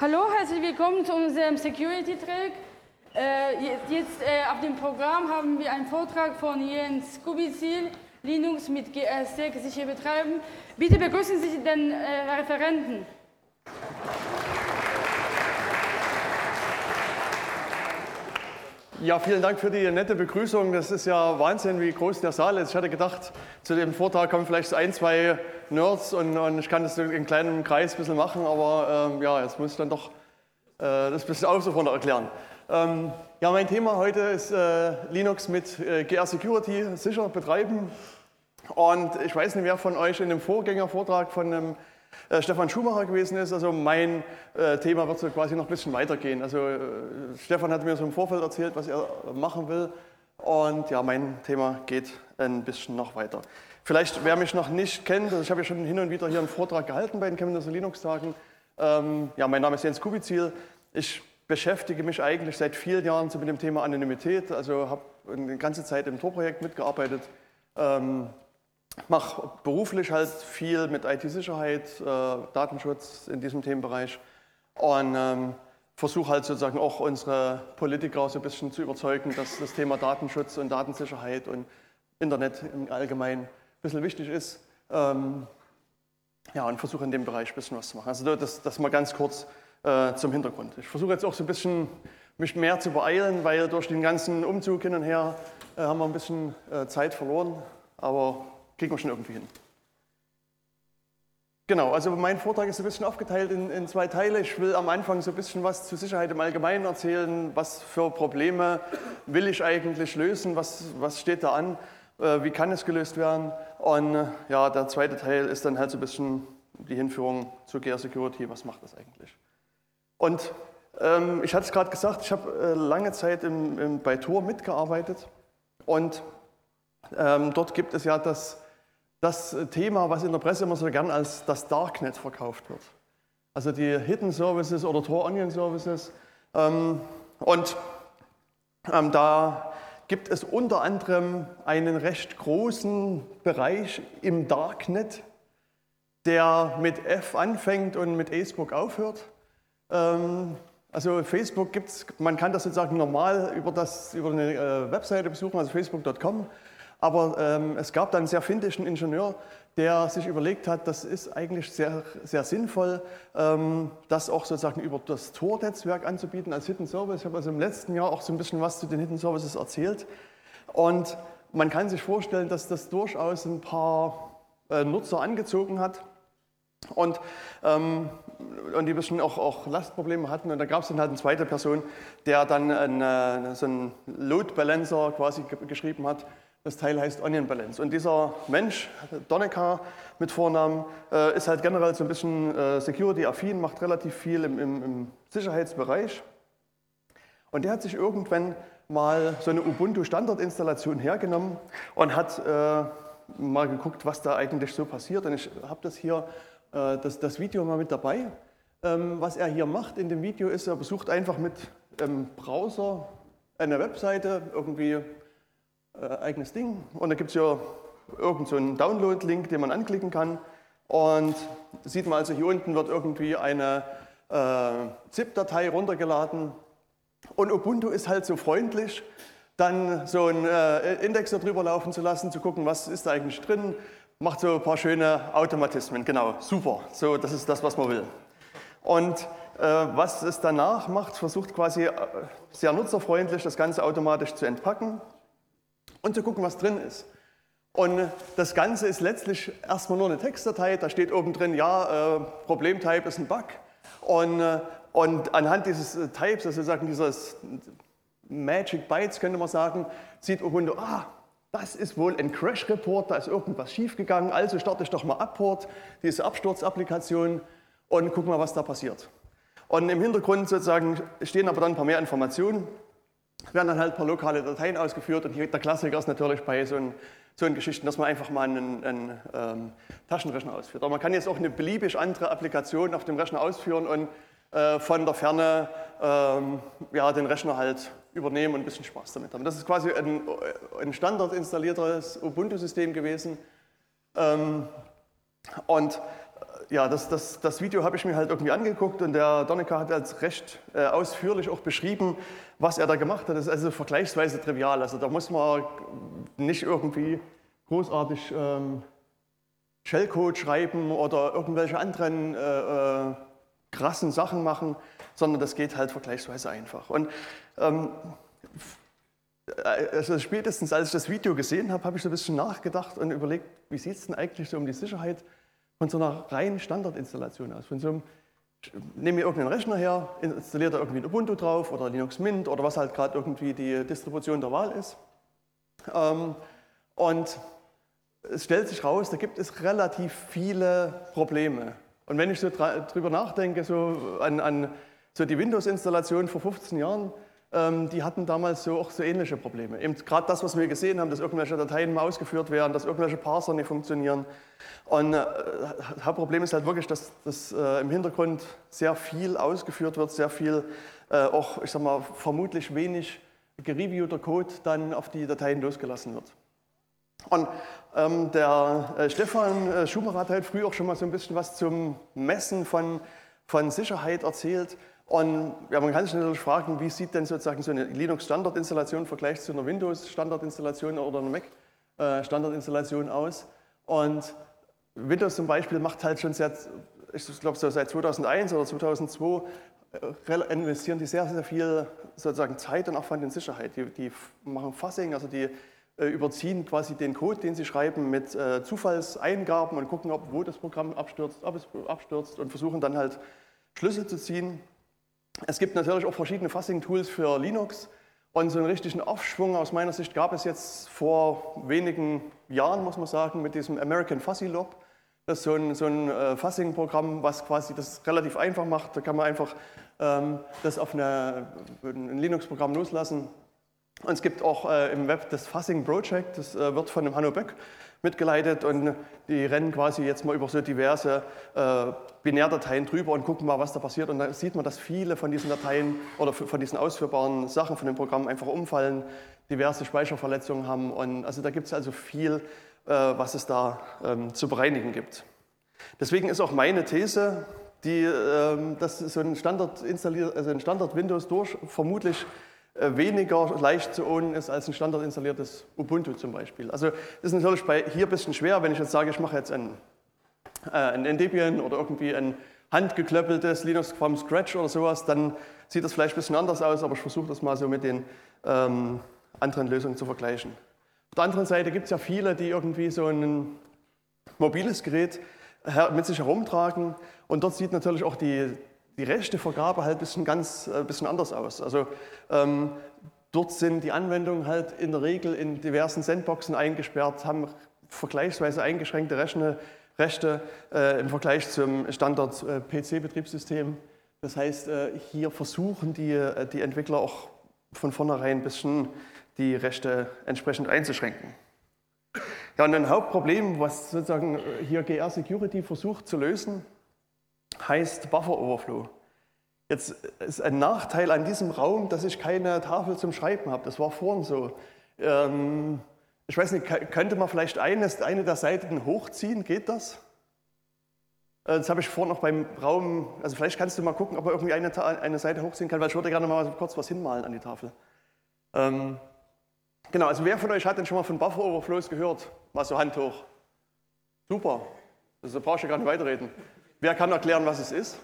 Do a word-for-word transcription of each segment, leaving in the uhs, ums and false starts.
Hallo, herzlich willkommen zu unserem Security Track. Äh, jetzt äh, auf dem Programm haben wir einen Vortrag von Jens Kubizil, Linux mit G R S sicher betreiben. Bitte begrüßen Sie den äh, Referenten. Ja, vielen Dank für die nette Begrüßung. Das ist ja Wahnsinn, wie groß der Saal ist. Ich hatte gedacht, zu dem Vortrag kommen vielleicht so ein, zwei Nerds und, und ich kann das in einem kleinen Kreis ein bisschen machen, aber ähm, ja, jetzt muss ich dann doch äh, das ein bisschen ausführlicher erklären. Ähm, ja, mein Thema heute ist äh, Linux mit äh, G R Security sicher betreiben. Und ich weiß nicht, wer von euch in dem Vorgängervortrag von dem Äh, Stefan Schumacher gewesen ist. Also mein äh, Thema wird so quasi noch ein bisschen weitergehen. Also äh, Stefan hat mir so im Vorfeld erzählt, was er machen will. Und ja, mein Thema geht ein bisschen noch weiter. Vielleicht, wer mich noch nicht kennt, also ich habe ja schon hin und wieder hier einen Vortrag gehalten bei den Chemnitzer Linux-Tagen. Ähm, ja, mein Name ist Jens Kubizil. Ich beschäftige mich eigentlich seit vielen Jahren so mit dem Thema Anonymität. Also habe eine ganze Zeit im Tor-Projekt mitgearbeitet. Ähm, mache beruflich halt viel mit I T-Sicherheit, äh, Datenschutz in diesem Themenbereich und ähm, versuche halt sozusagen auch unsere Politiker so ein bisschen zu überzeugen, dass das Thema Datenschutz und Datensicherheit und Internet im Allgemeinen ein bisschen wichtig ist. Ähm, ja, und versuche in dem Bereich ein bisschen was zu machen. Also das, das mal ganz kurz äh, zum Hintergrund. Ich versuche jetzt auch so ein bisschen mich mehr zu beeilen, weil durch den ganzen Umzug hin und her äh, haben wir ein bisschen äh, Zeit verloren, aber kriegen wir schon irgendwie hin. Genau, also mein Vortrag ist ein bisschen aufgeteilt in, in zwei Teile. Ich will am Anfang so ein bisschen was zur Sicherheit im Allgemeinen erzählen. Was für Probleme will ich eigentlich lösen? Was, was steht da an? Äh, wie kann es gelöst werden? Und äh, ja, der zweite Teil ist dann halt so ein bisschen die Hinführung zu G R Security. Was macht das eigentlich? Und ähm, ich hatte es gerade gesagt, ich habe äh, lange Zeit im, im, bei Tor mitgearbeitet. Und ähm, dort gibt es ja das Das Thema, was in der Presse immer so gern als das Darknet verkauft wird. Also die Hidden Services oder Tor Onion Services. Ähm, und ähm, da gibt es unter anderem einen recht großen Bereich im Darknet, der mit F anfängt und mit Facebook aufhört. Ähm, also Facebook gibt's, man kann das sozusagen normal über, das, über eine äh, Webseite besuchen, also facebook punkt com. Aber ähm, es gab dann einen sehr findigen Ingenieur, der sich überlegt hat, das ist eigentlich sehr, sehr sinnvoll, ähm, das auch sozusagen über das Tor-Netzwerk anzubieten als Hidden Service. Ich habe also im letzten Jahr auch so ein bisschen was zu den Hidden Services erzählt. Und man kann sich vorstellen, dass das durchaus ein paar äh, Nutzer angezogen hat und, ähm, und die ein bisschen auch, auch Lastprobleme hatten. Und da gab es dann halt eine zweite Person, der dann einen, so einen Load Balancer quasi geschrieben hat. Das Teil heißt Onion Balance. Und dieser Mensch, Donnecker mit Vornamen, äh, ist halt generell so ein bisschen äh, security-affin, macht relativ viel im, im, im Sicherheitsbereich. Und der hat sich irgendwann mal so eine Ubuntu-Standardinstallation hergenommen und hat äh, mal geguckt, was da eigentlich so passiert. Und ich habe das hier, äh, das, das Video mal mit dabei. Ähm, was er hier macht in dem Video ist, er besucht einfach mit ähm, Browser eine Webseite, irgendwie Äh, eigenes Ding. Und da gibt es ja irgend so einen Download-Link, den man anklicken kann. Und sieht man also, hier unten wird irgendwie eine äh, ZIP-Datei runtergeladen. Und Ubuntu ist halt so freundlich, dann so einen äh, Index darüber laufen zu lassen, zu gucken, was ist da eigentlich drin. Macht so ein paar schöne Automatismen. Genau, super. So, das ist das, was man will. Und äh, was es danach macht, versucht quasi äh, sehr nutzerfreundlich das Ganze automatisch zu entpacken und zu gucken, was drin ist. Und das Ganze ist letztlich erstmal nur eine Textdatei, da steht oben drin, ja, äh, Problemtype ist ein Bug. Und, äh, und anhand dieses äh, Types, also sozusagen dieses Magic Bytes, könnte man sagen, sieht Ubuntu, ah, das ist wohl ein Crash-Report, da ist irgendwas schiefgegangen, also starte ich doch mal Apport, diese Absturzapplikation, und guck mal, was da passiert. Und im Hintergrund sozusagen stehen aber dann ein paar mehr Informationen, werden dann halt ein paar lokale Dateien ausgeführt. Und hier der Klassiker ist natürlich bei so, ein, so einen Geschichten, dass man einfach mal einen, einen ähm, Taschenrechner ausführt. Aber man kann jetzt auch eine beliebig andere Applikation auf dem Rechner ausführen und äh, von der Ferne ähm, ja, den Rechner halt übernehmen und ein bisschen Spaß damit haben. Das ist quasi ein, ein standard installiertes Ubuntu-System gewesen. Ähm, und ja, das, das, das Video habe ich mir halt irgendwie angeguckt und der Donnecker hat als recht äh, ausführlich auch beschrieben, was er da gemacht hat. Das ist also vergleichsweise trivial. Also da muss man nicht irgendwie großartig ähm, Shellcode schreiben oder irgendwelche anderen äh, äh, krassen Sachen machen, sondern das geht halt vergleichsweise einfach. Und ähm, also spätestens als ich das Video gesehen habe, habe ich so ein bisschen nachgedacht und überlegt, wie sieht es denn eigentlich so um die Sicherheit von so einer reinen Standardinstallation aus? Von so einem, nehme mir irgendeinen Rechner her, installiert da irgendwie ein Ubuntu drauf oder Linux Mint oder was halt gerade irgendwie die Distribution der Wahl ist. Ähm, und es stellt sich raus, da gibt es relativ viele Probleme. Und wenn ich so drüber nachdenke, so an, an so die Windows-Installation vor fünfzehn Jahren, ähm, die hatten damals so auch so ähnliche Probleme. Eben gerade das, was wir gesehen haben, dass irgendwelche Dateien mal ausgeführt werden, dass irgendwelche Parser nicht funktionieren. Und äh, das Hauptproblem ist halt wirklich, dass, dass äh, im Hintergrund sehr viel ausgeführt wird, sehr viel äh, auch, ich sag mal, vermutlich wenig gereviewter Code dann auf die Dateien losgelassen wird. Und ähm, der äh, Stefan äh, Schumacher hat halt früher auch schon mal so ein bisschen was zum Messen von, von Sicherheit erzählt. Und ja, man kann sich natürlich fragen, wie sieht denn sozusagen so eine Linux-Standardinstallation im Vergleich zu einer Windows-Standardinstallation oder einer Mac-Standardinstallation aus. Und Windows zum Beispiel macht halt schon seit, ich glaube so seit zweitausendeins oder zweitausendzwei, äh, investieren die sehr, sehr viel sozusagen Zeit und Aufwand in Sicherheit. Die, die machen Fuzzing, also die äh, überziehen quasi den Code, den sie schreiben, mit äh, Zufallseingaben und gucken, ob, wo das Programm abstürzt, ob es abstürzt und versuchen dann halt Schlüsse zu ziehen. Es gibt natürlich auch verschiedene Fuzzing-Tools für Linux und so einen richtigen Aufschwung aus meiner Sicht gab es jetzt vor wenigen Jahren, muss man sagen, mit diesem American Fuzzy Lob. Das ist so ein, so ein äh, Fuzzing-Programm, was quasi das relativ einfach macht. Da kann man einfach ähm, das auf eine, ein Linux-Programm loslassen. Und es gibt auch äh, im Web das Fuzzing Project, das äh, wird von dem Hanno Böck mitgeleitet und die rennen quasi jetzt mal über so diverse äh, Binärdateien drüber und gucken mal, was da passiert. Und da sieht man, dass viele von diesen Dateien oder von diesen ausführbaren Sachen von dem Programm einfach umfallen, diverse Speicherverletzungen haben. Und also da gibt es also viel, äh, was es da ähm, zu bereinigen gibt. Deswegen ist auch meine These, die, ähm, dass so ein Standard installiert, also ein Standard Windows durch vermutlich weniger leicht zu ownen ist als ein standardinstalliertes Ubuntu zum Beispiel. Also das ist natürlich bei hier ein bisschen schwer, wenn ich jetzt sage, ich mache jetzt ein, äh, ein Debian oder irgendwie ein handgeklöppeltes Linux from Scratch oder sowas, dann sieht das vielleicht ein bisschen anders aus, aber ich versuche das mal so mit den ähm, anderen Lösungen zu vergleichen. Auf der anderen Seite gibt es ja viele, die irgendwie so ein mobiles Gerät mit sich herumtragen und dort sieht natürlich auch die die Rechtevergabe halt ein bisschen ganz ein bisschen anders aus. Also ähm, dort sind die Anwendungen halt in der Regel in diversen Sandboxen eingesperrt, haben vergleichsweise eingeschränkte Rechne, Rechte äh, im Vergleich zum Standard-P C-Betriebssystem. Das heißt, äh, hier versuchen die, äh, die Entwickler auch von vornherein ein bisschen die Rechte entsprechend einzuschränken. Ja, und ein Hauptproblem, was sozusagen hier G R Security versucht zu lösen, heißt Buffer Overflow. Jetzt ist ein Nachteil an diesem Raum, dass ich keine Tafel zum Schreiben habe. Das war vorhin so. Ähm, ich weiß nicht, könnte man vielleicht eines, eine der Seiten hochziehen? Geht das? Das habe ich vorhin noch beim Raum, also vielleicht kannst du mal gucken, ob man irgendwie eine, eine Seite hochziehen kann, weil ich würde gerne mal kurz was hinmalen an die Tafel. Ähm, genau, also wer von euch hat denn schon mal von Buffer Overflows gehört? Mal so Hand hoch. Super, also brauchst du gar nicht weiterreden. Wer kann erklären, was es ist?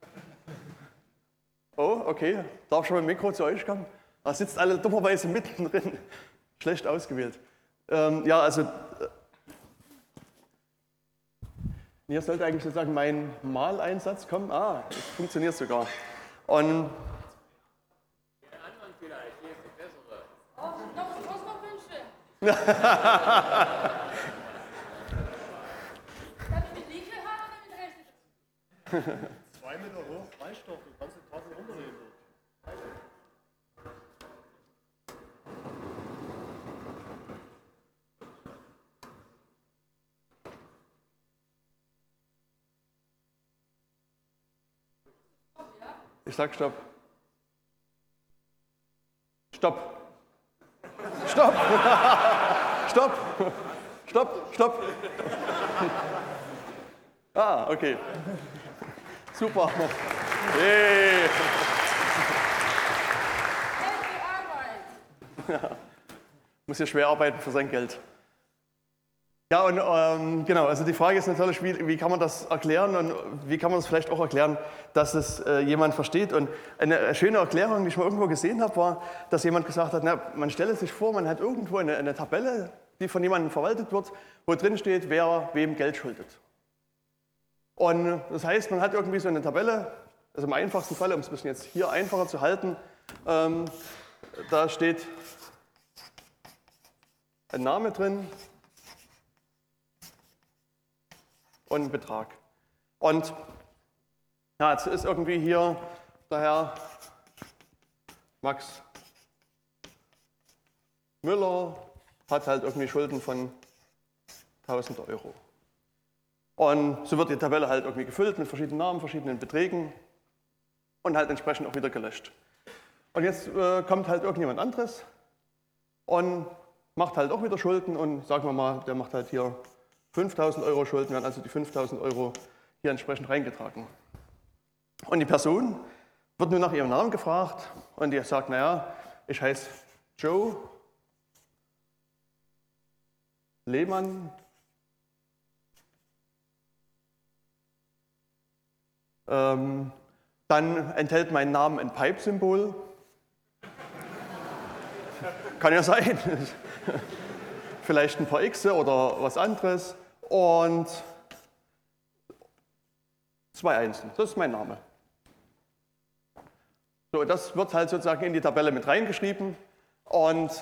Oh, okay. Darf schon mal ein Mikro zu euch kommen? Da sitzt alle dummerweise mittendrin. Schlecht ausgewählt. Ähm, ja, also hier sollte eigentlich sozusagen mein Maleinsatz kommen. Ah, das funktioniert sogar. Und Den anderen vielleicht, hier ist die bessere. Oh, noch was noch wünsche. Zwei Meter hoch, reicht doch, du kannst die Tafel runternehmen. ich sag Stopp. Stopp. Stopp. Stopp. Stopp. Stopp. Ah, okay. Super. Hey. Ja. Muss hier schwer arbeiten für sein Geld. Ja, und ähm, genau, also die Frage ist natürlich, wie, wie kann man das erklären und wie kann man das vielleicht auch erklären, dass es äh, jemand versteht. Und eine schöne Erklärung, die ich mal irgendwo gesehen habe, war, dass jemand gesagt hat, na, man stelle sich vor, man hat irgendwo eine, eine Tabelle, die von jemandem verwaltet wird, wo drin steht, wer wem Geld schuldet. Und das heißt, man hat irgendwie so eine Tabelle, also im einfachsten Fall, um es ein bisschen jetzt hier einfacher zu halten, ähm, da steht ein Name drin und ein Betrag. Und ja, jetzt ist irgendwie hier der Herr Max Müller, hat halt irgendwie Schulden von tausend Euro. Und so wird die Tabelle halt irgendwie gefüllt mit verschiedenen Namen, verschiedenen Beträgen und halt entsprechend auch wieder gelöscht. Und jetzt äh, kommt halt irgendjemand anderes und macht halt auch wieder Schulden und sagen wir mal, der macht halt hier fünftausend Euro Schulden, werden also die fünftausend Euro hier entsprechend reingetragen. Und die Person wird nur nach ihrem Namen gefragt und die sagt, naja, ich heiße Joe Lehmann. Ähm, dann enthält mein Name ein Pipe-Symbol. Kann ja sein. Vielleicht ein paar Xe oder was anderes. Und zwei Einsen. Das ist mein Name. So, das wird halt sozusagen in die Tabelle mit reingeschrieben. Und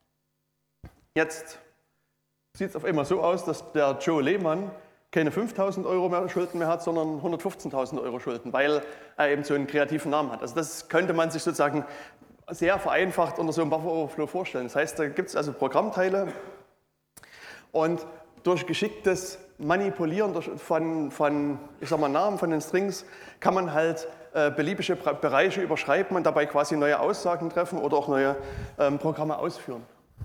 jetzt sieht es auf einmal so aus, dass der Joe Lehmann keine fünftausend Euro mehr Schulden mehr hat, sondern hundertfünfzehntausend Euro Schulden, weil er eben so einen kreativen Namen hat. Also das könnte man sich sozusagen sehr vereinfacht unter so einem Buffer Overflow vorstellen. Das heißt, da gibt es also Programmteile und durch geschicktes Manipulieren von, von, ich sag mal, Namen von den Strings kann man halt äh, beliebige Bereiche überschreiben und dabei quasi neue Aussagen treffen oder auch neue ähm, Programme ausführen.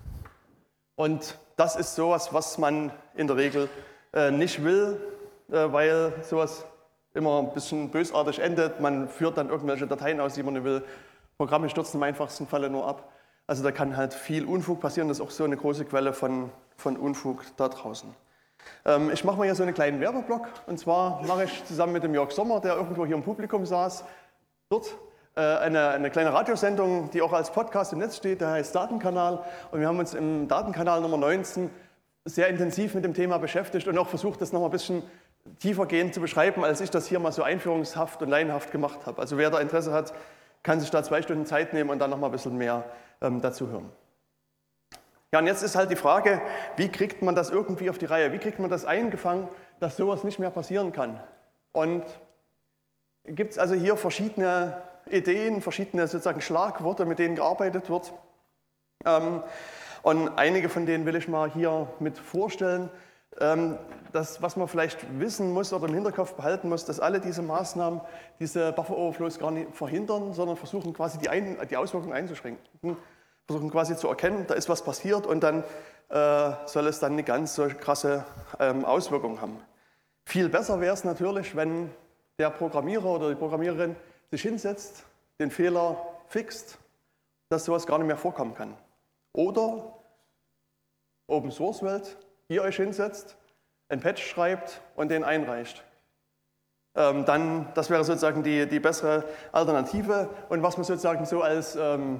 Und das ist sowas, was man in der Regel äh, nicht will, äh, weil sowas immer ein bisschen bösartig endet. Man führt dann irgendwelche Dateien aus, die man nicht will. Programme stürzen im einfachsten Falle nur ab. Also da kann halt viel Unfug passieren. Das ist auch so eine große Quelle von, von Unfug da draußen. Ähm, ich mache mal hier so einen kleinen Werbeblock. Und zwar mache ich zusammen mit dem Jörg Sommer, der irgendwo hier im Publikum saß, dort äh, eine, eine kleine Radiosendung, die auch als Podcast im Netz steht. Der heißt Datenkanal. Und wir haben uns im Datenkanal Nummer neunzehn sehr intensiv mit dem Thema beschäftigt und auch versucht, das noch mal ein bisschen tiefergehend zu beschreiben, als ich das hier mal so einführungshaft und laienhaft gemacht habe. Also wer da Interesse hat, kann sich da zwei Stunden Zeit nehmen und dann noch mal ein bisschen mehr ähm, dazu hören. Ja, und jetzt ist halt die Frage, wie kriegt man das irgendwie auf die Reihe? Wie kriegt man das eingefangen, dass sowas nicht mehr passieren kann? Und gibt es also hier verschiedene Ideen, verschiedene sozusagen Schlagworte, mit denen gearbeitet wird. Ähm, und einige von denen will ich mal hier mit vorstellen. Ähm, das, was man vielleicht wissen muss oder im Hinterkopf behalten muss, dass alle diese Maßnahmen diese Buffer Overflows gar nicht verhindern, sondern versuchen quasi die, Ein die Auswirkungen einzuschränken. Versuchen quasi zu erkennen, da ist was passiert und dann äh, soll es dann eine ganz so krasse ähm, Auswirkung haben. Viel besser wäre es natürlich, wenn der Programmierer oder die Programmiererin sich hinsetzt, den Fehler fixt, dass sowas gar nicht mehr vorkommen kann. Oder Open Source Welt, ihr euch hinsetzt, ein Patch schreibt und den einreicht. Ähm, dann, das wäre sozusagen die, die bessere Alternative. Und was man sozusagen so als ähm,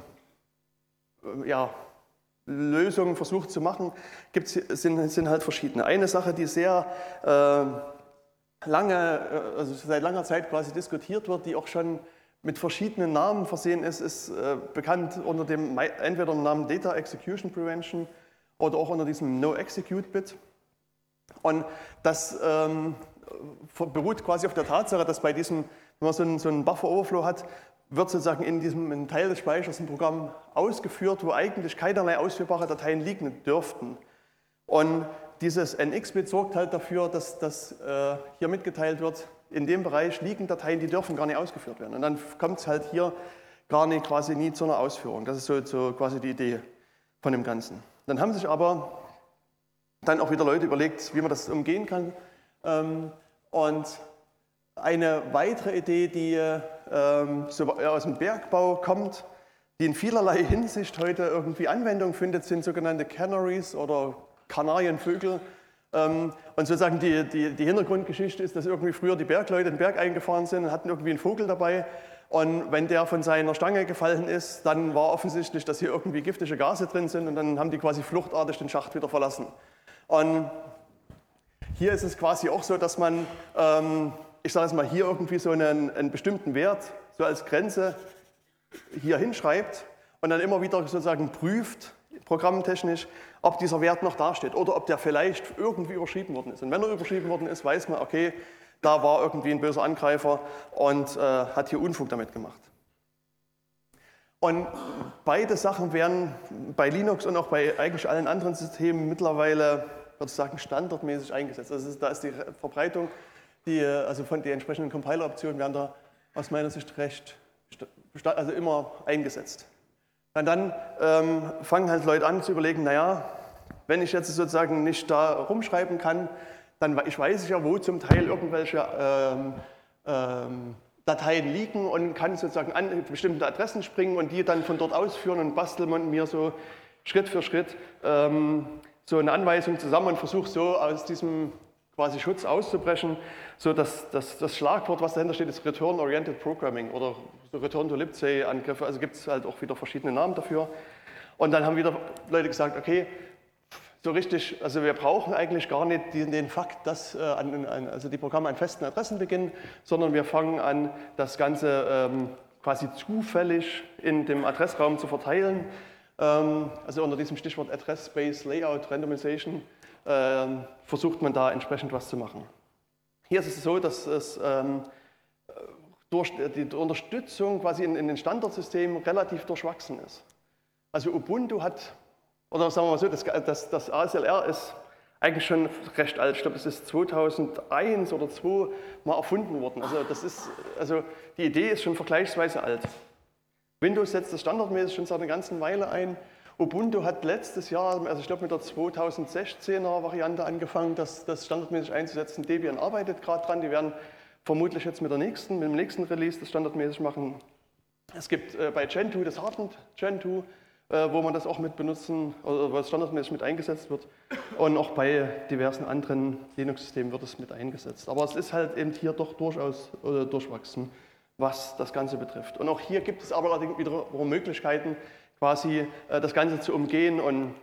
ja, Lösungen versucht zu machen, gibt's, sind, sind halt verschiedene. Eine Sache, die sehr äh, lange, also seit langer Zeit quasi diskutiert wird, die auch schon mit verschiedenen Namen versehen ist, ist äh, bekannt unter dem entweder dem Namen Data Execution Prevention oder auch unter diesem No-Execute-Bit. Und das ähm, beruht quasi auf der Tatsache, dass bei diesem, wenn man so einen, so einen Buffer-Overflow hat, wird sozusagen in diesem in Teil des Speichers ein Programm ausgeführt, wo eigentlich keinerlei ausführbare Dateien liegen dürften. Und dieses N X-Bit sorgt halt dafür, dass das äh, hier mitgeteilt wird, in dem Bereich liegen Dateien, die dürfen gar nicht ausgeführt werden. Und dann kommt es halt hier gar nicht, quasi nie zu einer Ausführung. Das ist so, so quasi die Idee von dem Ganzen. Dann haben sich aber dann auch wieder Leute überlegt, wie man das umgehen kann. Ähm, Und eine weitere Idee, die ähm, so aus dem Bergbau kommt, die in vielerlei Hinsicht heute irgendwie Anwendung findet, sind sogenannte Canaries oder Kanarienvögel. Ähm, und sozusagen die, die, die Hintergrundgeschichte ist, dass irgendwie früher die Bergleute den Berg eingefahren sind und hatten irgendwie einen Vogel dabei. Und wenn der von seiner Stange gefallen ist, dann war offensichtlich, dass hier irgendwie giftige Gase drin sind und dann haben die quasi fluchtartig den Schacht wieder verlassen. Und hier ist es quasi auch so, dass man, ähm, ich sage jetzt mal, hier irgendwie so einen, einen bestimmten Wert so als Grenze hier hinschreibt und dann immer wieder sozusagen prüft, programmtechnisch, ob dieser Wert noch dasteht oder ob der vielleicht irgendwie überschrieben worden ist. Und wenn er überschrieben worden ist, weiß man, okay, da war irgendwie ein böser Angreifer und äh, hat hier Unfug damit gemacht. Und beide Sachen werden bei Linux und auch bei eigentlich allen anderen Systemen mittlerweile, würde ich sagen, standardmäßig eingesetzt. Also ist, da ist die Verbreitung, die, also von den entsprechenden Compiler-Optionen werden da aus meiner Sicht recht, also immer eingesetzt. Und dann ähm, fangen halt Leute an zu überlegen, naja, wenn ich jetzt sozusagen nicht da rumschreiben kann, dann ich weiß ich ja, wo zum Teil irgendwelche ähm, ähm, Dateien liegen und kann sozusagen an bestimmte Adressen springen und die dann von dort ausführen und basteln und mir so Schritt für Schritt ähm, so eine Anweisung zusammen und versuche so aus diesem quasi Schutz auszubrechen, so dass das, das Schlagwort, was dahinter steht, ist Return-Oriented Programming oder so Return-to-Libc-Angriffe, also gibt es halt auch wieder verschiedene Namen dafür. Und dann haben wieder Leute gesagt, okay, so richtig, also wir brauchen eigentlich gar nicht den, den Fakt, dass äh, an, an, also die Programme an festen Adressen beginnen, sondern wir fangen an, das Ganze ähm, quasi zufällig in dem Adressraum zu verteilen. Ähm, also unter diesem Stichwort Address Space Layout Randomization ähm, versucht man da entsprechend was zu machen. Hier ist es so, dass es ähm, durch die Unterstützung quasi in, in den Standardsystemen relativ durchwachsen ist. Also Ubuntu hat, oder sagen wir mal so, das, das, das A S L R ist eigentlich schon recht alt. Ich glaube, es ist zweitausendeins oder zweitausendzwei mal erfunden worden. Also, das ist, also die Idee ist schon vergleichsweise alt. Windows setzt das standardmäßig schon seit einer ganzen Weile ein. Ubuntu hat letztes Jahr, also ich glaube mit der zweitausendsechzehner Variante angefangen, das, das standardmäßig einzusetzen. Debian arbeitet gerade dran, die werden vermutlich jetzt mit, der nächsten, mit dem nächsten Release das standardmäßig machen. Es gibt äh, bei Gentoo das Hardened Gentoo, äh, wo man das auch mit benutzen, oder wo es standardmäßig mit eingesetzt wird. Und auch bei diversen anderen Linux-Systemen wird es mit eingesetzt. Aber es ist halt eben hier doch durchaus äh, durchwachsen, was das Ganze betrifft. Und auch hier gibt es aber wiederum Möglichkeiten, quasi äh, das Ganze zu umgehen und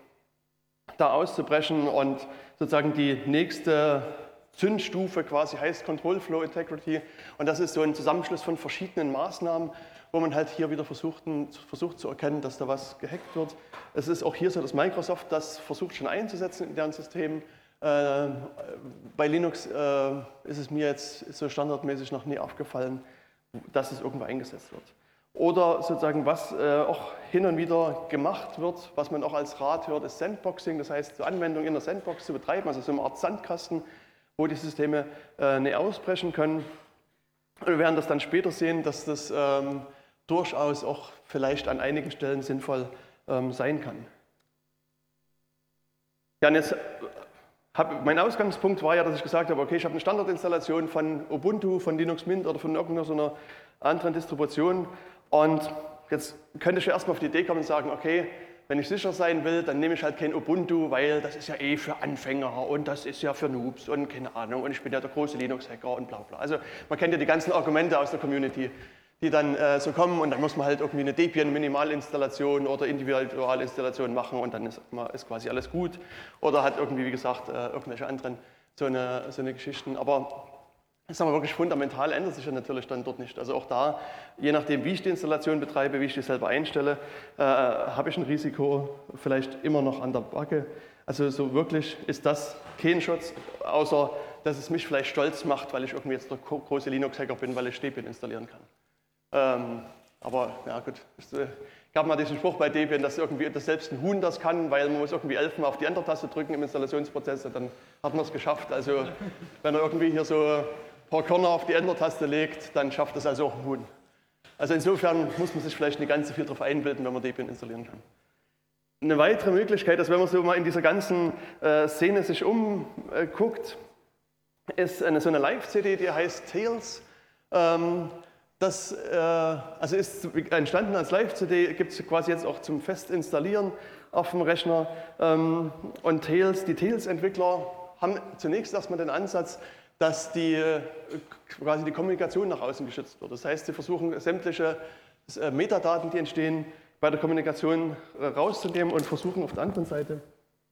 da auszubrechen und sozusagen die nächste Zündstufe quasi heißt Control Flow Integrity und das ist so ein Zusammenschluss von verschiedenen Maßnahmen, wo man halt hier wieder versucht, versucht zu erkennen, dass da was gehackt wird. Es ist auch hier so, dass Microsoft das versucht schon einzusetzen in deren Systemen. Äh, bei Linux äh, ist es mir jetzt so standardmäßig noch nie aufgefallen, dass es irgendwo eingesetzt wird. Oder sozusagen, was äh, auch hin und wieder gemacht wird, was man auch als Rat hört, ist Sandboxing, das heißt, so Anwendungen in der Sandbox zu betreiben, also so eine Art Sandkasten, wo die Systeme äh, nicht ausbrechen können. Und wir werden das dann später sehen, dass das ähm, durchaus auch vielleicht an einigen Stellen sinnvoll ähm, sein kann. Ja, und jetzt hab, mein Ausgangspunkt war ja, dass ich gesagt habe, okay, ich habe eine Standardinstallation von Ubuntu, von Linux Mint oder von irgendeiner so einer anderen Distribution und jetzt könnte ich ja erstmal auf die Idee kommen und sagen, okay, wenn ich sicher sein will, dann nehme ich halt kein Ubuntu, weil das ist ja eh für Anfänger und das ist ja für Noobs und keine Ahnung und ich bin ja der große Linux-Hacker und bla bla. Also man kennt ja die ganzen Argumente aus der Community, die dann äh, so kommen und dann muss man halt irgendwie eine Debian-Minimalinstallation oder Individualinstallation machen und dann ist, ist quasi alles gut. Oder hat irgendwie, wie gesagt, äh, irgendwelche anderen so eine, so eine Geschichten. Aber ich sage mal, wirklich fundamental ändert sich ja natürlich dann dort nicht. Also auch da, je nachdem, wie ich die Installation betreibe, wie ich die selber einstelle, äh, habe ich ein Risiko vielleicht immer noch an der Backe. Also so wirklich ist das kein Schutz, außer dass es mich vielleicht stolz macht, weil ich irgendwie jetzt der große Linux-Hacker bin, weil ich Debian installieren kann. Ähm, aber ja gut, es äh, gab mal diesen Spruch bei Debian, dass, irgendwie, dass selbst ein Huhn das kann, weil man muss irgendwie elfmal auf die Enter-Taste drücken im Installationsprozess und dann hat man es geschafft. Also wenn er irgendwie hier so ein paar Körner auf die Enter-Taste legt, dann schafft das also auch ein Huhn. Also insofern muss man sich vielleicht nicht ganz so viel darauf einbilden, wenn man Debian installieren kann. Eine weitere Möglichkeit ist, wenn man so mal in dieser ganzen äh, Szene sich umguckt, ist eine, so eine Live-C D, die heißt Tails. Ähm, das äh, also ist entstanden als Live-C D, gibt es quasi jetzt auch zum Fest installieren auf dem Rechner. Ähm, und Tails, die Tails-Entwickler haben zunächst erstmal den Ansatz, dass die, äh, quasi die Kommunikation nach außen geschützt wird. Das heißt, sie versuchen sämtliche äh, Metadaten, die entstehen, bei der Kommunikation äh, rauszunehmen und versuchen auf der anderen Seite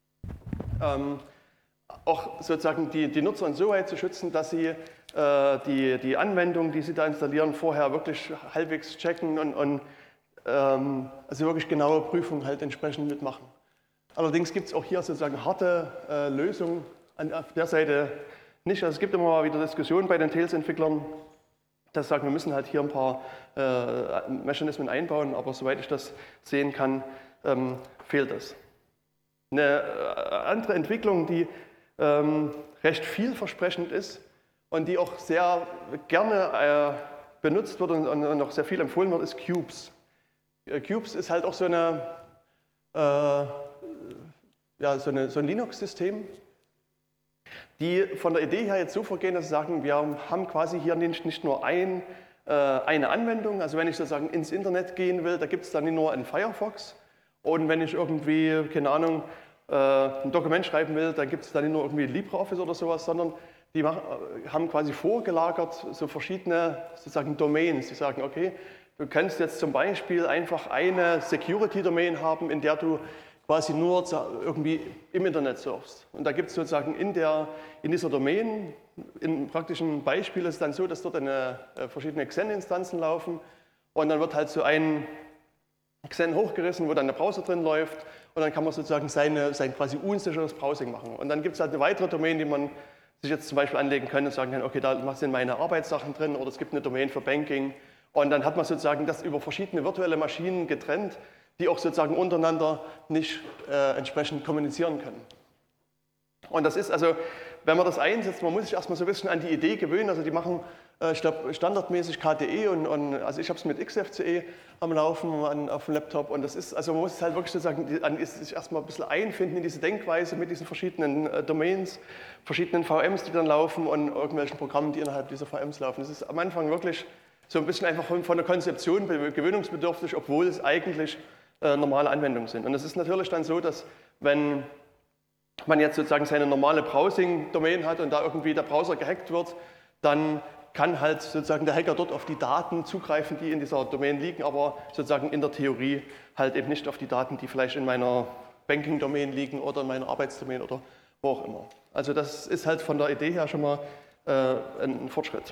ähm, auch sozusagen die, die Nutzer insoweit zu schützen, dass sie äh, die, die Anwendung, die sie da installieren, vorher wirklich halbwegs checken und, und ähm, also wirklich genaue Prüfungen halt entsprechend mitmachen. Allerdings gibt es auch hier sozusagen harte äh, Lösungen an, auf der Seite nicht. Also es gibt immer mal wieder Diskussionen bei den Tails-Entwicklern, dass sagen, wir müssen halt hier ein paar äh, Mechanismen einbauen, aber soweit ich das sehen kann, ähm, fehlt das. Eine äh, andere Entwicklung, die ähm, recht vielversprechend ist und die auch sehr gerne äh, benutzt wird und, und auch sehr viel empfohlen wird, ist Qubes. Äh, Qubes ist halt auch so, eine, äh, ja, so, eine, so ein Linux-System, die von der Idee her jetzt so vorgehen, dass sie sagen, wir haben quasi hier nicht, nicht nur ein, äh, eine Anwendung, also wenn ich sozusagen ins Internet gehen will, da gibt es dann nicht nur einen Firefox, und wenn ich irgendwie, keine Ahnung, äh, ein Dokument schreiben will, da gibt es dann nicht nur irgendwie LibreOffice oder sowas, sondern die machen, haben quasi vorgelagert so verschiedene sozusagen Domains. Die sagen, okay, du kannst jetzt zum Beispiel einfach eine Security-Domain haben, in der du quasi nur irgendwie im Internet surfst. Und da gibt es sozusagen in, der, in dieser Domain, im praktischen Beispiel ist es dann so, dass dort eine, äh, verschiedene Xen-Instanzen laufen und dann wird halt so ein Xen hochgerissen, wo dann der Browser drin läuft und dann kann man sozusagen seine, sein quasi unsicheres Browsing machen. Und dann gibt es halt eine weitere Domain, die man sich jetzt zum Beispiel anlegen kann und sagen kann, okay, da sind meine Arbeitssachen drin oder es gibt eine Domain für Banking und dann hat man sozusagen das über verschiedene virtuelle Maschinen getrennt, die auch sozusagen untereinander nicht äh, entsprechend kommunizieren können. Und das ist also, wenn man das einsetzt, man muss sich erstmal so ein bisschen an die Idee gewöhnen, also die machen, äh, ich glaube, standardmäßig K D E und, und also ich habe es mit X F C E am Laufen an, auf dem Laptop und das ist, also man muss es halt wirklich sozusagen an, sich erstmal ein bisschen einfinden in diese Denkweise mit diesen verschiedenen äh, Domains, verschiedenen V Ms, die dann laufen und irgendwelchen Programmen, die innerhalb dieser V Ms laufen. Das ist am Anfang wirklich so ein bisschen einfach von, von der Konzeption gewöhnungsbedürftig, obwohl es eigentlich äh, normale Anwendungen sind. Und es ist natürlich dann so, dass wenn man jetzt sozusagen seine normale Browsing-Domain hat und da irgendwie der Browser gehackt wird, dann kann halt sozusagen der Hacker dort auf die Daten zugreifen, die in dieser Domain liegen, aber sozusagen in der Theorie halt eben nicht auf die Daten, die vielleicht in meiner Banking-Domain liegen oder in meiner Arbeitsdomain oder wo auch immer. Also das ist halt von der Idee her schon mal äh, ein Fortschritt.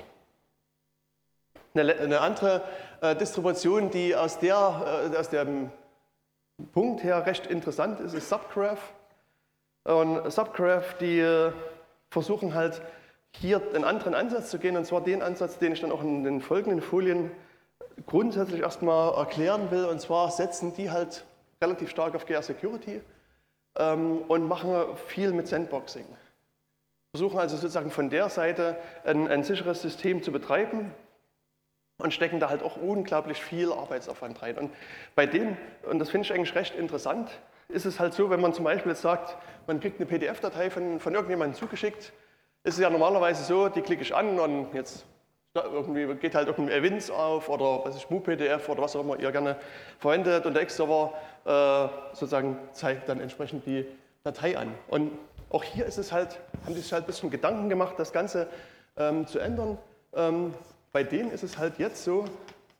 Eine, eine andere äh, Distribution, die aus, der, äh, aus dem Punkt her recht interessant ist, ist Subgraph. Und Subgraph, die äh, versuchen halt hier einen anderen Ansatz zu gehen, und zwar den Ansatz, den ich dann auch in den folgenden Folien grundsätzlich erstmal erklären will. Und zwar setzen die halt relativ stark auf G R Security ähm, und machen viel mit Sandboxing. Versuchen also sozusagen von der Seite ein, ein sicheres System zu betreiben und stecken da halt auch unglaublich viel Arbeitsaufwand rein. Und bei denen, und das finde ich eigentlich recht interessant, ist es halt so, wenn man zum Beispiel jetzt sagt, man kriegt eine P D F-Datei von, von irgendjemandem zugeschickt, ist es ja normalerweise so, die klicke ich an und jetzt irgendwie geht halt irgendein Evince auf oder was ist MuPDF oder was auch immer ihr gerne verwendet und der X-Server äh, sozusagen zeigt dann entsprechend die Datei an. Und auch hier ist es halt, haben die sich halt ein bisschen Gedanken gemacht, das Ganze ähm, zu ändern. Ähm, bei denen ist es halt jetzt so,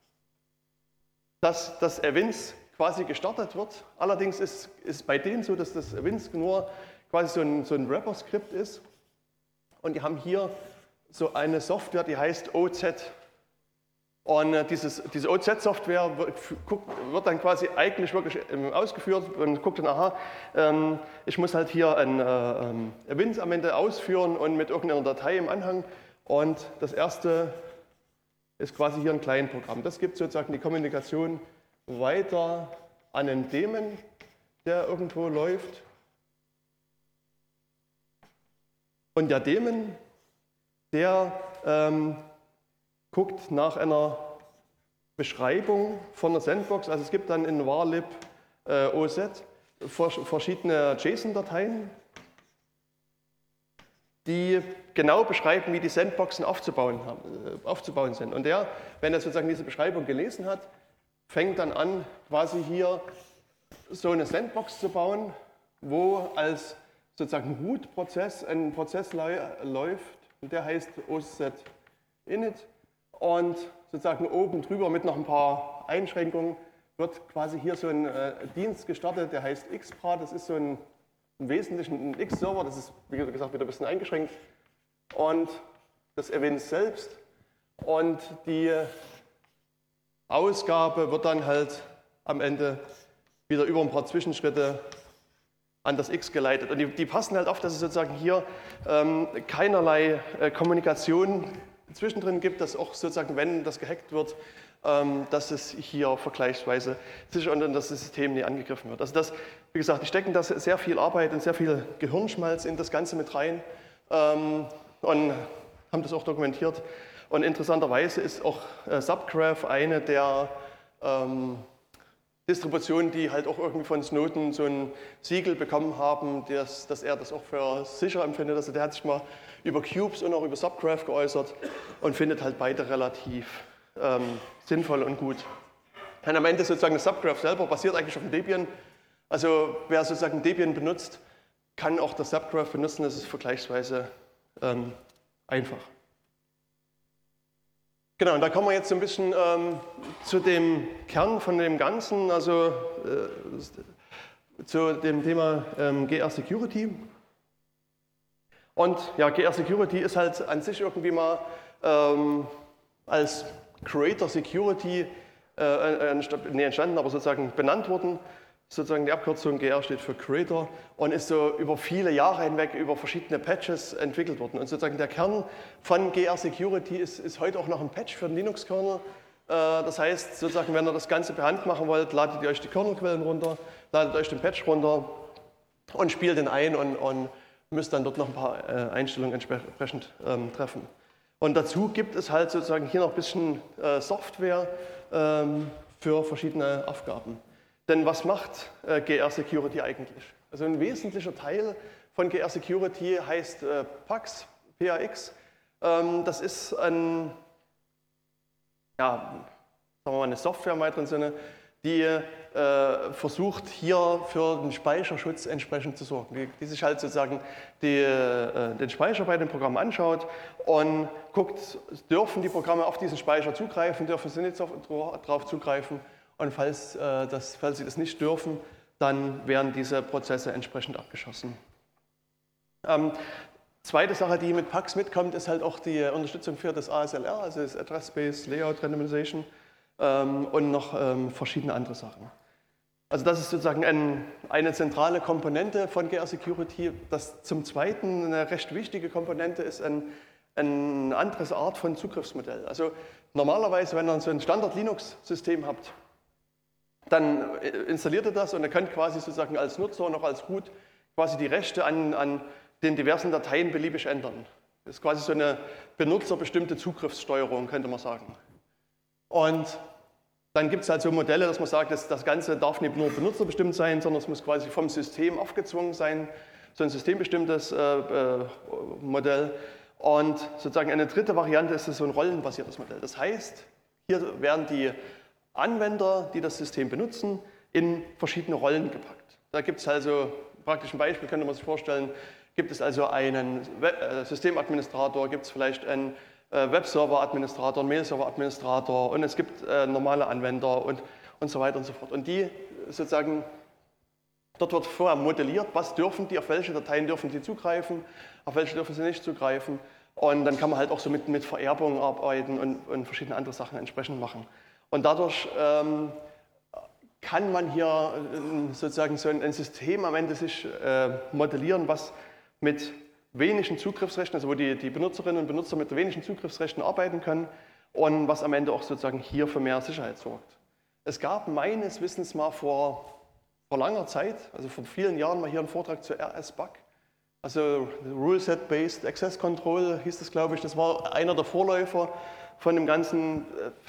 dass das Evince quasi gestartet wird. Allerdings ist es bei denen so, dass das Evince nur quasi so ein, so ein Wrapper-Skript ist. Und die haben hier so eine Software, die heißt O Z. Und äh, dieses, diese O Z-Software wird, wird dann quasi eigentlich wirklich ähm, ausgeführt und guckt dann, aha, ähm, ich muss halt hier ein äh, ähm, Evince am Ende ausführen und mit irgendeiner Datei im Anhang. Und das erste ist quasi hier ein Client-Programm. Das gibt sozusagen die Kommunikation weiter an einen Daemon, der irgendwo läuft. Und der Daemon, der ähm, guckt nach einer Beschreibung von der Sandbox. Also es gibt dann in varlib äh, O Z verschiedene JSON-Dateien. die genau beschreiben, wie die Sandboxen aufzubauen, haben, äh, aufzubauen sind. Und der, wenn er sozusagen diese Beschreibung gelesen hat, fängt dann an, quasi hier so eine Sandbox zu bauen, wo als sozusagen Root-Prozess ein Prozess läuft, und der heißt O S Z init, und sozusagen oben drüber mit noch ein paar Einschränkungen wird quasi hier so ein äh, Dienst gestartet, der heißt Xpra. Das ist so ein im Wesentlichen ein X-Server, das ist wie gesagt wieder ein bisschen eingeschränkt, und das Event selbst, und die Ausgabe wird dann halt am Ende wieder über ein paar Zwischenschritte an das X geleitet. Und die, die passen halt auf, dass es sozusagen hier ähm, keinerlei äh, Kommunikation zwischendrin gibt, dass auch sozusagen, wenn das gehackt wird, ähm, dass es hier vergleichsweise sicher und das System nie angegriffen wird. Also das, wie gesagt, die stecken da sehr viel Arbeit und sehr viel Gehirnschmalz in das Ganze mit rein ähm, und haben das auch dokumentiert. Und interessanterweise ist auch äh, Subgraph eine der ähm, Distributionen, die halt auch irgendwie von Snowden so ein Siegel bekommen haben, dass, dass er das auch für sicher empfindet. Also der hat sich mal über Cubes und auch über Subgraph geäußert und findet halt beide relativ ähm, sinnvoll und gut. Und am Ende sozusagen das Subgraph selber basiert eigentlich auf dem Debian. Also wer sozusagen Debian benutzt, kann auch das Subgraph benutzen. Das ist vergleichsweise ähm, einfach. Genau, und da kommen wir jetzt so ein bisschen ähm, zu dem Kern von dem Ganzen, also äh, zu dem Thema ähm, G R Security. Und ja, G R Security ist halt an sich irgendwie mal ähm, als Creator Security äh, nee, entstanden, aber sozusagen benannt worden. Sozusagen die Abkürzung G R steht für Creator und ist so über viele Jahre hinweg über verschiedene Patches entwickelt worden. Und sozusagen der Kern von G R Security ist, ist heute auch noch ein Patch für den Linux-Kernel. Äh, das heißt, sozusagen, wenn ihr das Ganze per Hand machen wollt, ladet ihr euch die Kernelquellen runter, ladet euch den Patch runter und spielt den ein und, und müsst dann dort noch ein paar äh, Einstellungen entsprechend ähm, treffen. Und dazu gibt es halt sozusagen hier noch ein bisschen äh, Software ähm, für verschiedene Aufgaben. Denn was macht äh, G R Security eigentlich? Also ein wesentlicher Teil von G R Security heißt äh, PAX, P A X. Ähm, das ist ein, ja, sagen wir mal eine Software im weiteren Sinne, die äh, versucht, hier für den Speicherschutz entsprechend zu sorgen. Die, die sich halt sozusagen die, äh, den Speicher bei den Programmen anschaut und guckt, dürfen die Programme auf diesen Speicher zugreifen, dürfen sie nicht darauf zugreifen. Und falls, äh, das, falls sie das nicht dürfen, dann werden diese Prozesse entsprechend abgeschossen. Ähm, zweite Sache, die mit PAX mitkommt, ist halt auch die Unterstützung für das A S L R, also das Address Space Layout Randomization, ähm, und noch ähm, verschiedene andere Sachen. Also das ist sozusagen ein, eine zentrale Komponente von G R Security. Das zum Zweiten eine recht wichtige Komponente ist ein, eine andere Art von Zugriffsmodell. Also normalerweise, wenn ihr so ein Standard-Linux-System habt, dann installiert ihr das und ihr könnt quasi sozusagen als Nutzer und auch als Root quasi die Rechte an, an den diversen Dateien beliebig ändern. Das ist quasi so eine benutzerbestimmte Zugriffssteuerung, könnte man sagen. Und dann gibt es halt so Modelle, dass man sagt, dass das Ganze darf nicht nur benutzerbestimmt sein, sondern es muss quasi vom System aufgezwungen sein, so ein systembestimmtes äh, äh, Modell. Und sozusagen eine dritte Variante ist so ein rollenbasiertes Modell. Das heißt, hier werden die Anwender, die das System benutzen, in verschiedene Rollen gepackt. Da gibt es also, praktisch ein Beispiel könnte man sich vorstellen, gibt es also einen Web- äh, Systemadministrator, gibt es vielleicht einen äh, Webserver-Administrator, einen Mail-Server-Administrator und es gibt äh, normale Anwender und, und so weiter und so fort. Und die sozusagen, dort wird vorher modelliert, was dürfen die, auf welche Dateien dürfen sie zugreifen, auf welche dürfen sie nicht zugreifen. Und dann kann man halt auch so mit, mit Vererbung arbeiten und, und verschiedene andere Sachen entsprechend machen. Und dadurch ähm, kann man hier äh, sozusagen so ein, ein System am Ende sich äh, modellieren, was mit wenigen Zugriffsrechten, also wo die, die Benutzerinnen und Benutzer mit wenigen Zugriffsrechten arbeiten können und was am Ende auch sozusagen hier für mehr Sicherheit sorgt. Es gab meines Wissens mal vor, vor langer Zeit, also vor vielen Jahren, mal hier einen Vortrag zu R S B A C, also Rule Set Based Access Control hieß das, glaube ich. Das war einer der Vorläufer von dem ganzen.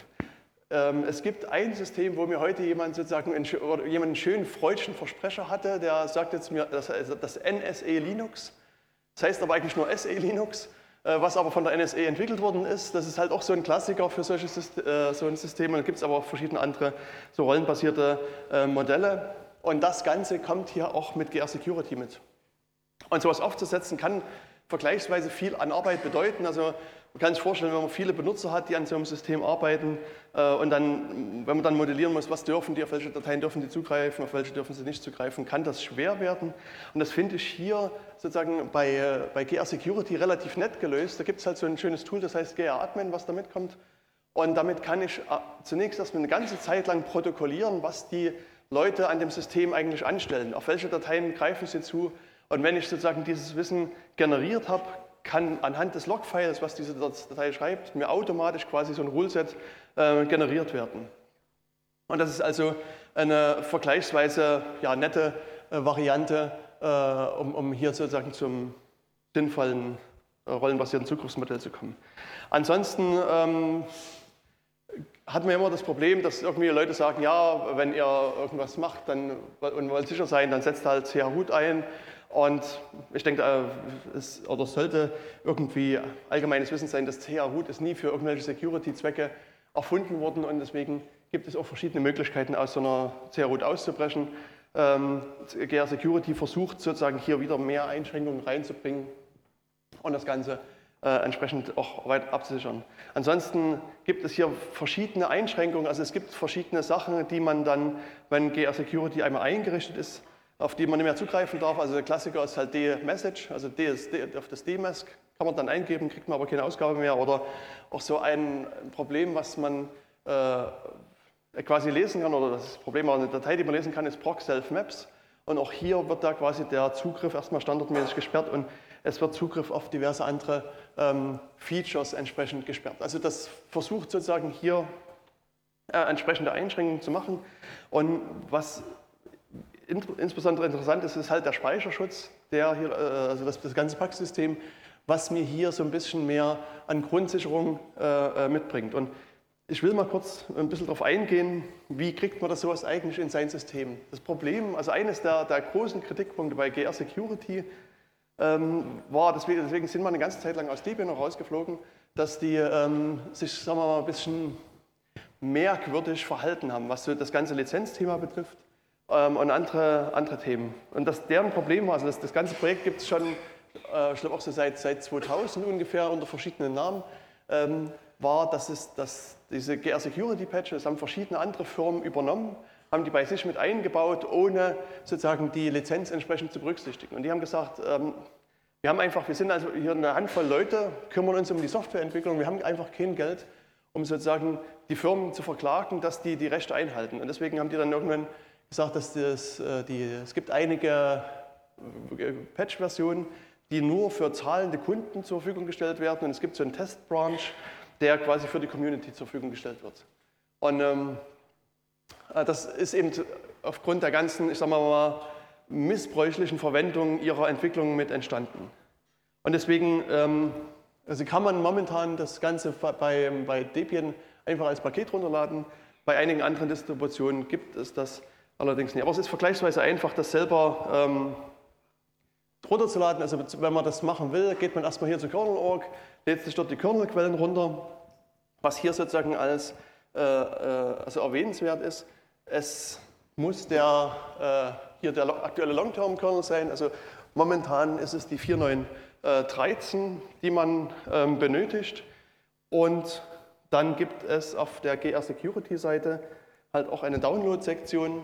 Ähm, es gibt ein System, wo mir heute jemand sozusagen einen, oder jemand einen schönen freudschen Versprecher hatte, der sagt jetzt mir, das, das N S E Linux Das heißt aber eigentlich nur S E Linux, äh, was aber von der N S A entwickelt worden ist. Das ist halt auch so ein Klassiker für solche Syst äh, so ein System. Und da gibt es aber auch verschiedene andere so rollenbasierte äh, Modelle. Und das Ganze kommt hier auch mit G R Security mit. Und sowas aufzusetzen kann vergleichsweise viel an Arbeit bedeuten. Also man kann sich vorstellen, wenn man viele Benutzer hat, die an so einem System arbeiten äh, und dann, wenn man dann modellieren muss, was dürfen die, auf welche Dateien dürfen die zugreifen, auf welche dürfen sie nicht zugreifen, kann das schwer werden. Und das finde ich hier sozusagen bei, äh, bei G R Security relativ nett gelöst. Da gibt es halt so ein schönes Tool, das heißt G R Admin, was damit kommt. Und damit kann ich äh, zunächst erstmal eine ganze Zeit lang protokollieren, was die Leute an dem System eigentlich anstellen, auf welche Dateien greifen sie zu. Und wenn ich sozusagen dieses Wissen generiert habe, kann anhand des Logfiles, was diese Datei schreibt, mir automatisch quasi so ein Ruleset äh, generiert werden. Und das ist also eine vergleichsweise ja, nette äh, Variante, äh, um, um hier sozusagen zum sinnvollen äh, rollenbasierten Zugriffsmodell zu kommen. Ansonsten ähm, hat man immer das Problem, dass irgendwie Leute sagen, ja, wenn ihr irgendwas macht dann, und wollt sicher sein, dann setzt halt C H-Root ein. Und ich denke, es oder sollte irgendwie allgemeines Wissen sein, dass C H-Root ist nie für irgendwelche Security-Zwecke erfunden worden und deswegen gibt es auch verschiedene Möglichkeiten, aus so einer C H-Root auszubrechen. Ähm, G R Security versucht sozusagen hier wieder mehr Einschränkungen reinzubringen und das Ganze äh, entsprechend auch weiter abzusichern. Ansonsten gibt es hier verschiedene Einschränkungen, also es gibt verschiedene Sachen, die man dann, wenn G R Security einmal eingerichtet ist, auf die man nicht mehr zugreifen darf. Also der Klassiker ist halt D-Message, also D S D, auf das D-Mask kann man dann eingeben, kriegt man aber keine Ausgabe mehr. Oder auch so ein Problem, was man äh, quasi lesen kann, oder das Problem auch eine Datei, die man lesen kann, ist proc-self-maps. Und auch hier wird da quasi der Zugriff erstmal standardmäßig gesperrt und es wird Zugriff auf diverse andere ähm, Features entsprechend gesperrt. Also das versucht sozusagen hier äh, entsprechende Einschränkungen zu machen. Und was insbesondere interessant ist, ist halt der Speicherschutz, der hier, also das, das ganze Packsystem, was mir hier so ein bisschen mehr an Grundsicherung äh, mitbringt. Und ich will mal kurz ein bisschen darauf eingehen, wie kriegt man das sowas eigentlich in sein System. Das Problem, also eines der, der großen Kritikpunkte bei G R Security ähm, war, deswegen, deswegen sind wir eine ganze Zeit lang aus Debian rausgeflogen, dass die ähm, sich, sagen wir mal, ein bisschen merkwürdig verhalten haben, was so das ganze Lizenzthema betrifft. Und andere, andere Themen. Und das, deren Problem war, also das, das ganze Projekt gibt es schon, äh, ich glaube auch so seit, seit zweitausend ungefähr unter verschiedenen Namen, ähm, war, dass, es, dass diese G R Security Patches haben verschiedene andere Firmen übernommen, haben die bei sich mit eingebaut, ohne sozusagen die Lizenz entsprechend zu berücksichtigen. Und die haben gesagt, ähm, wir haben einfach, wir sind also hier eine Handvoll Leute, kümmern uns um die Softwareentwicklung, wir haben einfach kein Geld, um sozusagen die Firmen zu verklagen, dass die die Rechte einhalten. Und deswegen haben die dann irgendwann gesagt, dass das, die, es gibt einige Patch-Versionen, die nur für zahlende Kunden zur Verfügung gestellt werden und es gibt so einen Test-Branch, der quasi für die Community zur Verfügung gestellt wird. Und ähm, das ist eben aufgrund der ganzen, ich sag mal, missbräuchlichen Verwendung ihrer Entwicklung mit entstanden. Und deswegen ähm, also kann man momentan das Ganze bei, bei Debian einfach als Paket runterladen. Bei einigen anderen Distributionen gibt es das allerdings nicht. Aber es ist vergleichsweise einfach, das selber ähm, runterzuladen. Also wenn man das machen will, geht man erstmal hier zu kernel punkt org, lädt sich dort die Kernelquellen runter. Was hier sozusagen als äh, also erwähnenswert ist, es muss der, äh, hier der aktuelle Long-Term-Kernel sein. Also momentan ist es die vier Punkt neun Punkt dreizehn, die man ähm, benötigt. Und dann gibt es auf der G R Security-Seite halt auch eine Download-Sektion.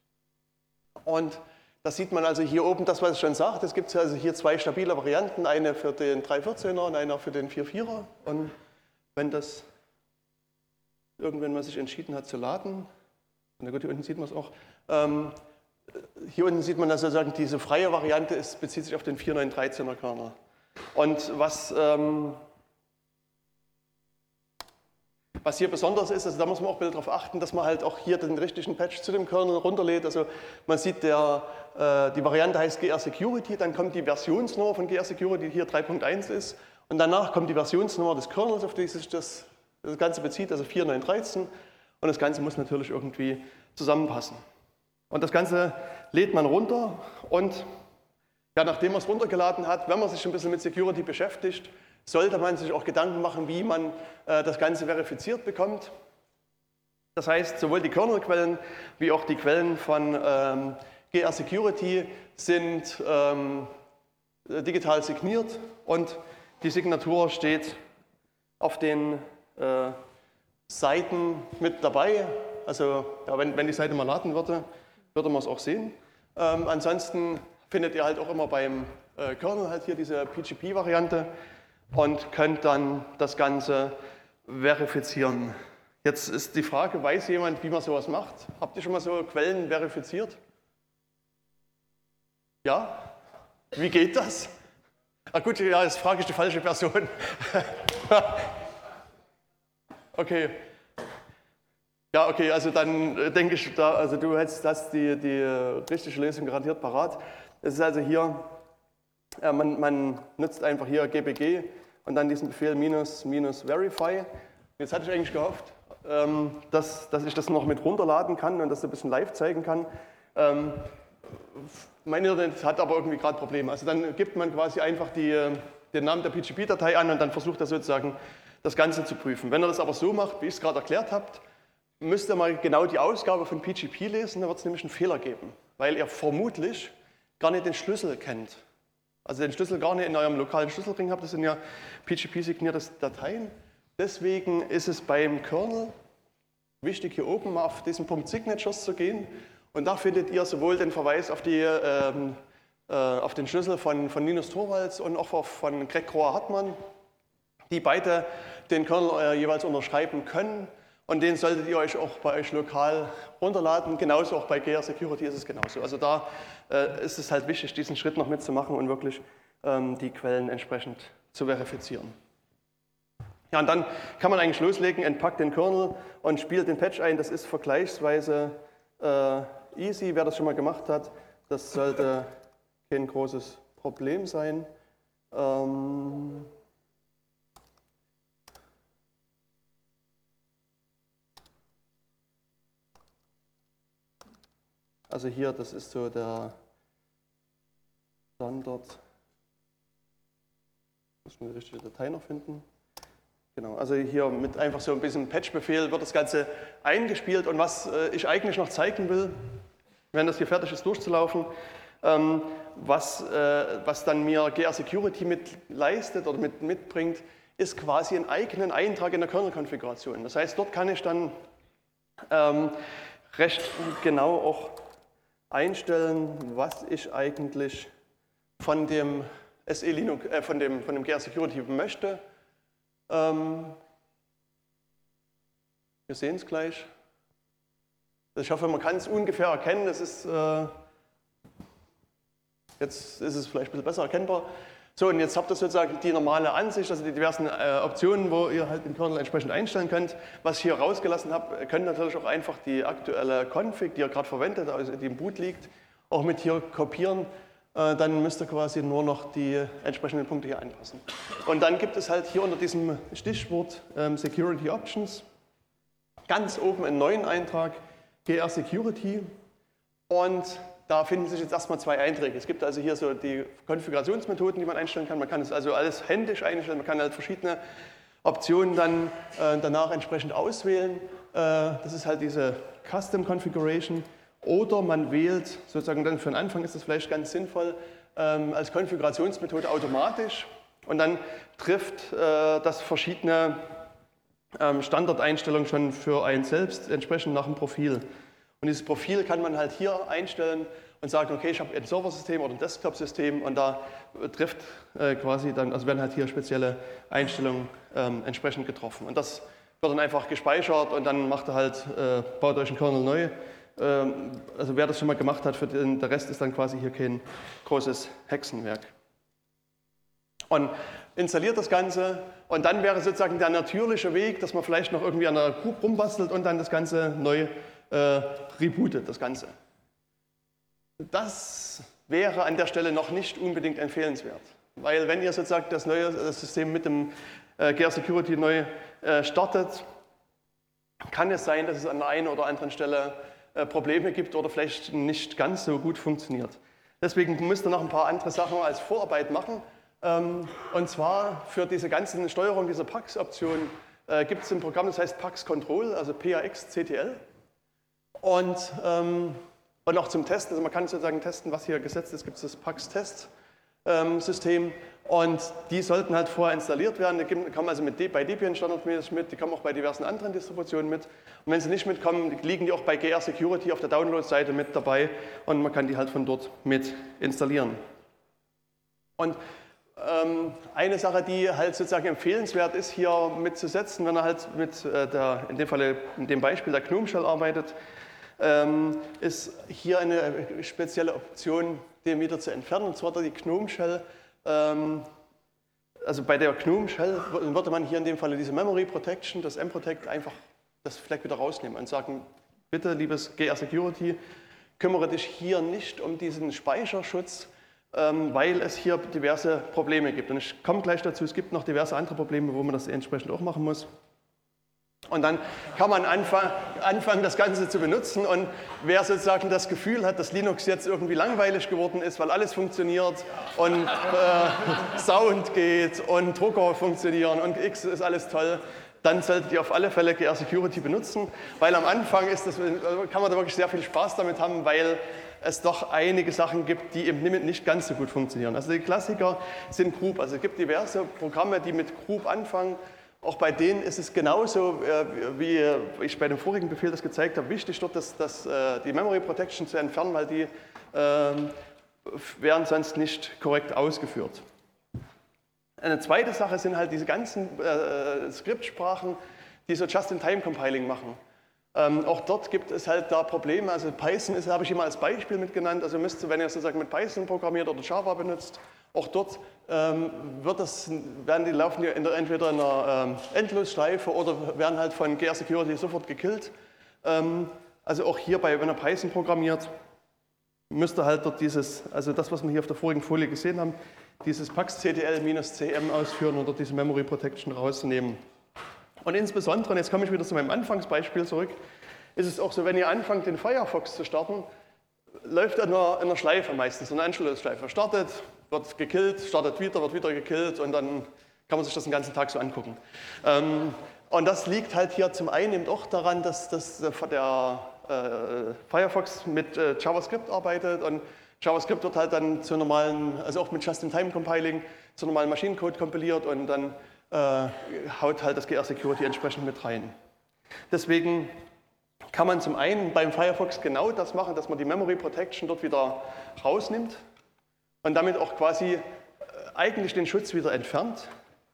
Und das sieht man also hier oben, das was ich schon sagte, es gibt also hier zwei stabile Varianten, eine für den drei Punkt vierzehner und eine für den vier Punkt vierer. Und wenn das irgendwann mal sich entschieden hat zu laden, na gut, hier unten sieht man es auch, ähm, hier unten sieht man, dass sozusagen diese freie Variante ist, bezieht sich auf den vier Punkt neun Punkt dreizehner Kernel. Und was ähm, Was hier besonders ist, also da muss man auch ein bisschen darauf achten, dass man halt auch hier den richtigen Patch zu dem Kernel runterlädt. Also man sieht, der, äh, die Variante heißt G R Security, dann kommt die Versionsnummer von G R Security, die hier drei Punkt eins ist. Und danach kommt die Versionsnummer des Kernels, auf die sich das, das Ganze bezieht, also vier Punkt neun Punkt dreizehn. Und das Ganze muss natürlich irgendwie zusammenpassen. Und das Ganze lädt man runter und Ja, nachdem man es runtergeladen hat, wenn man sich ein bisschen mit Security beschäftigt, sollte man sich auch Gedanken machen, wie man äh, das Ganze verifiziert bekommt. Das heißt, sowohl die Kernelquellen wie auch die Quellen von ähm, G R Security sind ähm, digital signiert und die Signatur steht auf den äh, Seiten mit dabei. Also ja, wenn, wenn die Seite mal laden würde, würde man es auch sehen. Ähm, ansonsten findet ihr halt auch immer beim äh, Kernel halt hier diese P G P-Variante und könnt dann das Ganze verifizieren. Jetzt ist die Frage, weiß jemand, wie man sowas macht? Habt ihr schon mal so Quellen verifiziert? Ja? Wie geht das? Ah gut, ja, jetzt frage ich die falsche Person. Okay. Ja, okay, also dann denke ich, da, also du hättest das die, die richtige Lösung garantiert parat. Es ist also hier, äh, man, man nutzt einfach hier G P G und dann diesen Befehl minus, minus verify. Jetzt hatte ich eigentlich gehofft, ähm, dass, dass ich das noch mit runterladen kann und das ein bisschen live zeigen kann. Ähm, mein Internet hat aber irgendwie gerade Probleme. Also dann gibt man quasi einfach die, den Namen der P G P-Datei an und dann versucht er sozusagen das Ganze zu prüfen. Wenn er das aber so macht, wie ich es gerade erklärt habe, müsst ihr mal genau die Ausgabe von P G P lesen, da wird es nämlich einen Fehler geben, weil ihr vermutlich gar nicht den Schlüssel kennt. Also den Schlüssel gar nicht in eurem lokalen Schlüsselring habt, das sind ja P G P-signierte Dateien. Deswegen ist es beim Kernel wichtig, hier oben mal auf diesen Punkt Signatures zu gehen. Und da findet ihr sowohl den Verweis auf, die, ähm, äh, auf den Schlüssel von, von Linus Torvalds und auch von Greg Kroah-Hartmann, die beide den Kernel äh, jeweils unterschreiben können. Und den solltet ihr euch auch bei euch lokal runterladen. Genauso auch bei G R Security ist es genauso. Also da äh, ist es halt wichtig, diesen Schritt noch mitzumachen und wirklich ähm, die Quellen entsprechend zu verifizieren. Ja, und dann kann man eigentlich loslegen, entpackt den Kernel und spielt den Patch ein. Das ist vergleichsweise äh, easy. Wer das schon mal gemacht hat, das sollte kein großes Problem sein. Ähm Also hier, das ist so der Standard. Muss man die richtige Datei noch finden. Genau, also hier mit einfach so ein bisschen Patch-Befehl wird das Ganze eingespielt. Und was äh, ich eigentlich noch zeigen will, wenn das hier fertig ist durchzulaufen, ähm, was, äh, was dann mir G R Security mit leistet oder mit, mitbringt, ist quasi einen eigenen Eintrag in der Kernel-Konfiguration. Das heißt, dort kann ich dann ähm, recht genau auch einstellen, was ich eigentlich von dem S E Linux, äh, von dem, von dem G R Security möchte. Ähm, wir sehen es gleich. Ich hoffe, man kann es ungefähr erkennen. Das ist, äh, jetzt ist es vielleicht ein bisschen besser erkennbar. So, und jetzt habt ihr sozusagen die normale Ansicht, also die diversen äh, Optionen, wo ihr halt den Kernel entsprechend einstellen könnt. Was ich hier rausgelassen habe, könnt ihr natürlich auch einfach die aktuelle Config, die ihr gerade verwendet, also die im Boot liegt, auch mit hier kopieren. Äh, dann müsst ihr quasi nur noch die entsprechenden Punkte hier anpassen. Und dann gibt es halt hier unter diesem Stichwort ähm, Security Options ganz oben einen neuen Eintrag, G R Security. Und da finden sich jetzt erstmal zwei Einträge. Es gibt also hier so die Konfigurationsmethoden, die man einstellen kann. Man kann es also alles händisch einstellen, man kann halt verschiedene Optionen dann äh, danach entsprechend auswählen. Äh, das ist halt diese Custom Configuration. Oder man wählt, sozusagen dann für den Anfang ist das vielleicht ganz sinnvoll, ähm, als Konfigurationsmethode automatisch. Und dann trifft äh, das verschiedene ähm, Standardeinstellungen schon für einen selbst, entsprechend nach dem Profil. Und dieses Profil kann man halt hier einstellen und sagen, okay, ich habe ein Serversystem oder ein Desktop-System und da trifft äh, quasi dann, also werden halt hier spezielle Einstellungen ähm, entsprechend getroffen. Und das wird dann einfach gespeichert und dann macht er halt, äh, baut euch einen Kernel neu. Ähm, also wer das schon mal gemacht hat, für den, der Rest ist dann quasi hier kein großes Hexenwerk. Und installiert das Ganze und dann wäre sozusagen der natürliche Weg, dass man vielleicht noch irgendwie an der Group rumbastelt und dann das Ganze neu Äh, rebootet, das Ganze. Das wäre an der Stelle noch nicht unbedingt empfehlenswert, weil wenn ihr sozusagen das neue das System mit dem äh, G R Security neu äh, startet, kann es sein, dass es an der einen oder anderen Stelle äh, Probleme gibt oder vielleicht nicht ganz so gut funktioniert. Deswegen müsst ihr noch ein paar andere Sachen als Vorarbeit machen. Und zwar für diese ganzen Steuerung dieser Pax-Optionen äh, gibt es ein Programm, das heißt Pax Control, also P A X C T L. Und, ähm, und auch zum Testen, also man kann sozusagen testen, was hier gesetzt ist, gibt es das Pax-Test-System. Und die sollten halt vorher installiert werden. Die kommen also mit, bei Debian standardmäßig mit, die kommen auch bei diversen anderen Distributionen mit. Und wenn sie nicht mitkommen, liegen die auch bei G R Security auf der Download-Seite mit dabei und man kann die halt von dort mit installieren. Und ähm, eine Sache, die halt sozusagen empfehlenswert ist, hier mitzusetzen, wenn er halt mit äh, der, in dem Fall in dem Beispiel der GNOME Shell arbeitet, ähm, ist hier eine spezielle Option, den wieder zu entfernen, und zwar die GNOME Shell. Also bei der GNOME Shell würde man hier in dem Fall diese Memory Protection, das M-Protect, einfach das Flag wieder rausnehmen und sagen, bitte, liebes G R Security, kümmere dich hier nicht um diesen Speicherschutz, weil es hier diverse Probleme gibt. Und ich komme gleich dazu, es gibt noch diverse andere Probleme, wo man das entsprechend auch machen muss. Und dann kann man anfangen, anfangen, das Ganze zu benutzen. Und wer sozusagen das Gefühl hat, dass Linux jetzt irgendwie langweilig geworden ist, weil alles funktioniert und äh, Sound geht und Drucker funktionieren und X ist alles toll, dann solltet ihr auf alle Fälle G R Security benutzen, weil am Anfang ist das, kann man da wirklich sehr viel Spaß damit haben, weil es doch einige Sachen gibt, die im Limit nicht ganz so gut funktionieren. Also die Klassiker sind Group. Also es gibt diverse Programme, die mit Group anfangen. Auch bei denen ist es genauso, wie ich bei dem vorigen Befehl das gezeigt habe, wichtig dort, dass, dass die Memory Protection zu entfernen, weil die äh, werden sonst nicht korrekt ausgeführt. Eine zweite Sache sind halt diese ganzen äh, Skriptsprachen, die so Just-in-Time-Compiling machen. Ähm, auch dort gibt es halt da Probleme. Also Python ist, habe ich immer als Beispiel mitgenannt. Also müsst ihr, wenn ihr sozusagen mit Python programmiert oder Java benutzt, auch dort ähm, wird das, werden die laufen die in der, entweder in einer ähm, Endlosschleife oder werden halt von G R Security sofort gekillt. Ähm, also auch hierbei, wenn ihr Python programmiert, müsst ihr halt dort dieses, also das, was wir hier auf der vorigen Folie gesehen haben, dieses Pax C T L-C M ausführen und dort diese Memory Protection rausnehmen. Und insbesondere, und jetzt komme ich wieder zu meinem Anfangsbeispiel zurück, ist es auch so, wenn ihr anfangt, den Firefox zu starten, läuft er in einer, in einer Schleife meistens, in einer Anschlussschleife. Startet, wird gekillt, startet wieder, wird wieder gekillt und dann kann man sich das den ganzen Tag so angucken. Ähm, und das liegt halt hier zum einen eben auch daran, dass, dass der äh, Firefox mit äh, JavaScript arbeitet und JavaScript wird halt dann zu normalen, also auch mit Just-in-Time-Compiling, zu normalen Maschinencode kompiliert und dann äh, haut halt das G R Security entsprechend mit rein. Deswegen kann man zum einen beim Firefox genau das machen, dass man die Memory Protection dort wieder rausnimmt und damit auch quasi äh, eigentlich den Schutz wieder entfernt.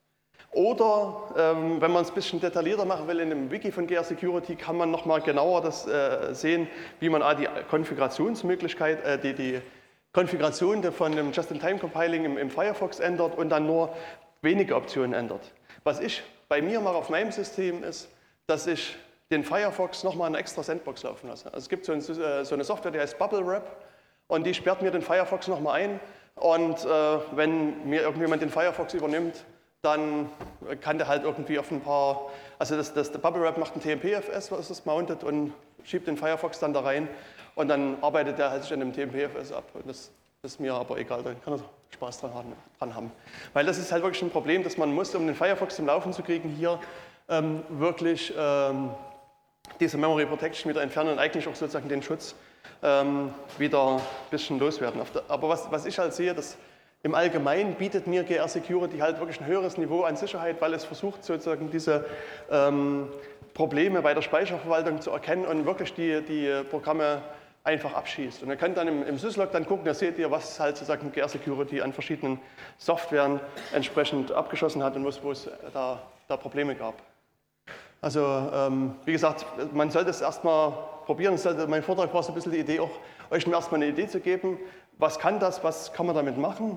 Oder ähm, wenn man es ein bisschen detaillierter machen will, in dem Wiki von G R Security kann man nochmal genauer das äh, sehen, wie man ah, die Konfigurationsmöglichkeit, äh, die, die Konfiguration von dem Just-in-Time-Compiling im, im Firefox ändert und dann nur wenige Optionen ändert. Was ich bei mir mache auf meinem System ist, dass ich den Firefox nochmal eine extra Sandbox laufen lasse. Also es gibt so, ein, so eine Software, die heißt Bubble Wrap und die sperrt mir den Firefox nochmal ein und äh, wenn mir irgendjemand den Firefox übernimmt, dann kann der halt irgendwie auf ein paar, also das, das, der Bubble Wrap macht ein T M P F S, was ist mounted und schiebt den Firefox dann da rein und dann arbeitet der halt sich an dem T M P F S ab. Und das ist mir aber egal, da kann er Spaß dran haben, dran haben. Weil das ist halt wirklich ein Problem, dass man muss, um den Firefox zum Laufen zu kriegen, hier ähm, wirklich ähm, diese Memory Protection wieder entfernen und eigentlich auch sozusagen den Schutz ähm, wieder ein bisschen loswerden. Aber was, was ich halt sehe, dass im Allgemeinen bietet mir G R Security halt wirklich ein höheres Niveau an Sicherheit, weil es versucht sozusagen diese ähm, Probleme bei der Speicherverwaltung zu erkennen und wirklich die, die Programme einfach abschießt. Und ihr könnt dann im, im Syslog dann gucken, da seht ihr, was halt sozusagen G R Security an verschiedenen Softwaren entsprechend abgeschossen hat und wo es da, da Probleme gab. Also ähm, wie gesagt, man sollte es erstmal probieren. Sollte, mein Vortrag war so ein bisschen die Idee, auch euch nur erstmal eine Idee zu geben, was kann das, was kann man damit machen.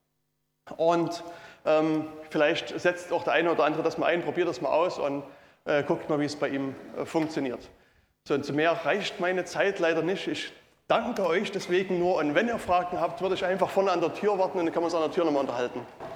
Und ähm, vielleicht setzt auch der eine oder andere das mal ein, probiert das mal aus und äh, guckt mal, wie es bei ihm äh, funktioniert. So, und zu mehr reicht meine Zeit leider nicht. Ich danke euch deswegen nur und wenn ihr Fragen habt, würde ich einfach vorne an der Tür warten und dann kann man uns an der Tür nochmal unterhalten.